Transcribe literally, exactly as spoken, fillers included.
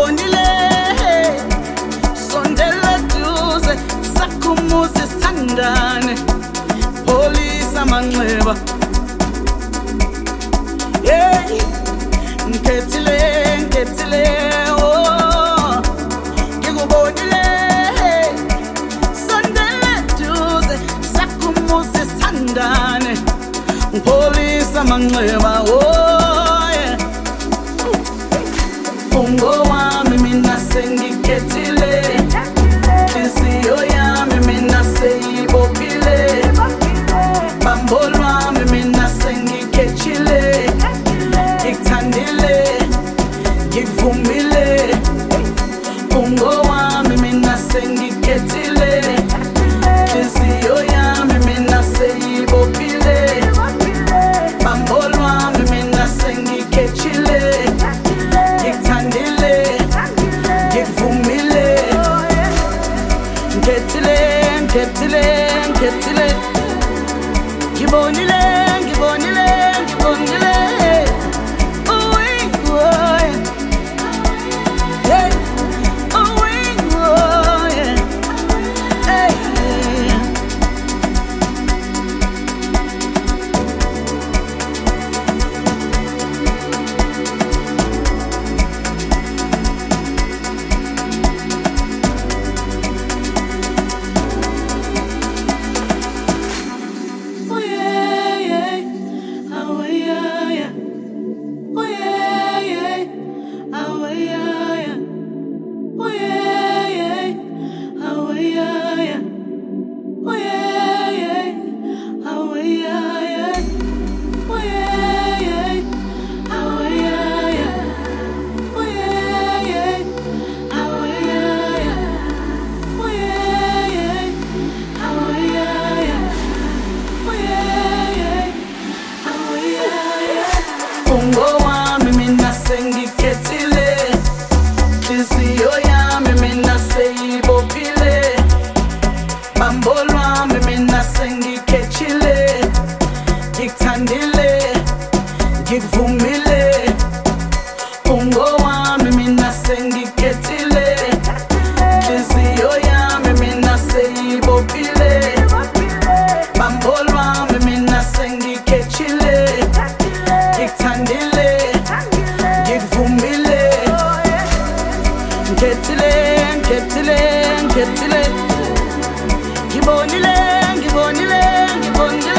ngibonile sondela duze sakhumuze sithandane polisa manxeba hey ngithethile ngithethile oh ngikubonile sondela duze sakhumuze sithandane polisa manxeba oh yeah Ungo wami mina sengikhethile Inhliziyo yami mina seyibopile Bambo lwami mina sengikhethile Ngikuthandile ngikuvumile Ungo wami mina sengikhethile Inhliziyo yami mina seyibopile Bambo lwami mina sengikhethile Ngithethile, ngithethile Ngibonile, ngibonile, ngibonile Oh hey, oh yeah Oh hey, oh yeah Hey Ungo wami mina sengikhethile Inhliziyo yami mina seyibopile Bambo lwami mina sengikhethile Ngikuthandile ngikuvumile Ungo wami mina sengikhethile Inhliziyo yami mina seyibopile Bambo lwami mina sengikhethile Ngikuthandile ngikuvumile Ngithethile ngithethile ngithethile Ngibonile ngibonile ngibonile